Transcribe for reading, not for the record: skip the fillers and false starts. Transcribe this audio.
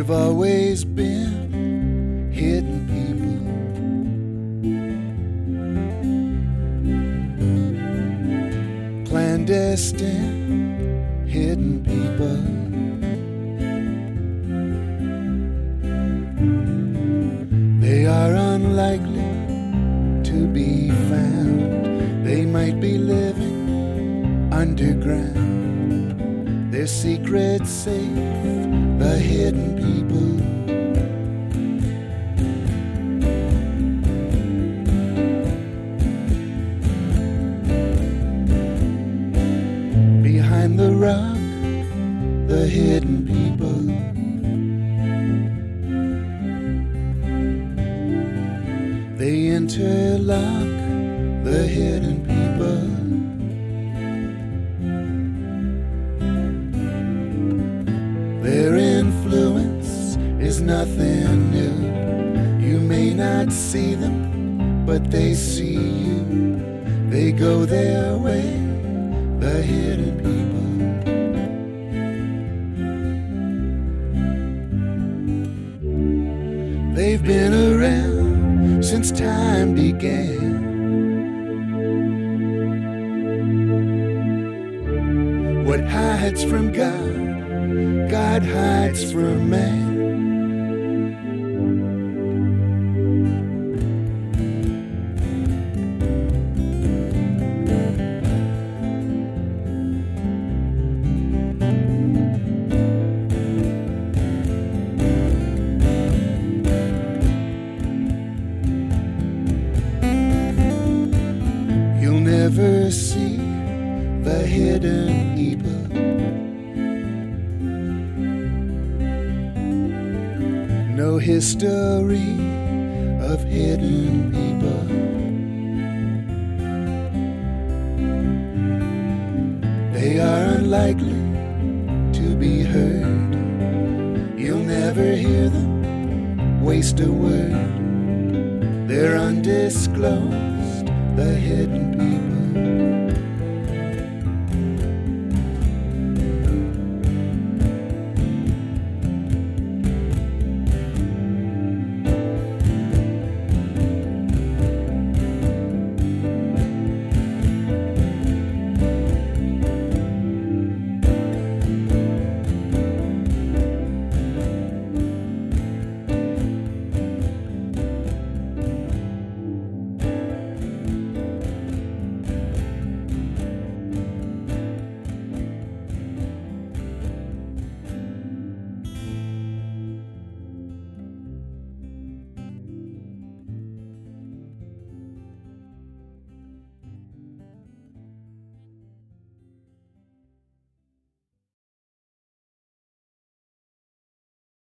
There've always been hidden people, clandestine hidden people. They are unlikely to be found. They might be living underground. Their secrets safe, the hidden people. Behind the rock, the hidden people. They interlock, the hidden people. Their influence is nothing new. You may not see them, but they see you. They go their way, the hidden people. They've been around since time began. What hides from God, God hides from man. You'll never see the hidden people. No history of hidden people. They are unlikely to be heard. You'll never hear them waste a word. They're undisclosed, the hidden people.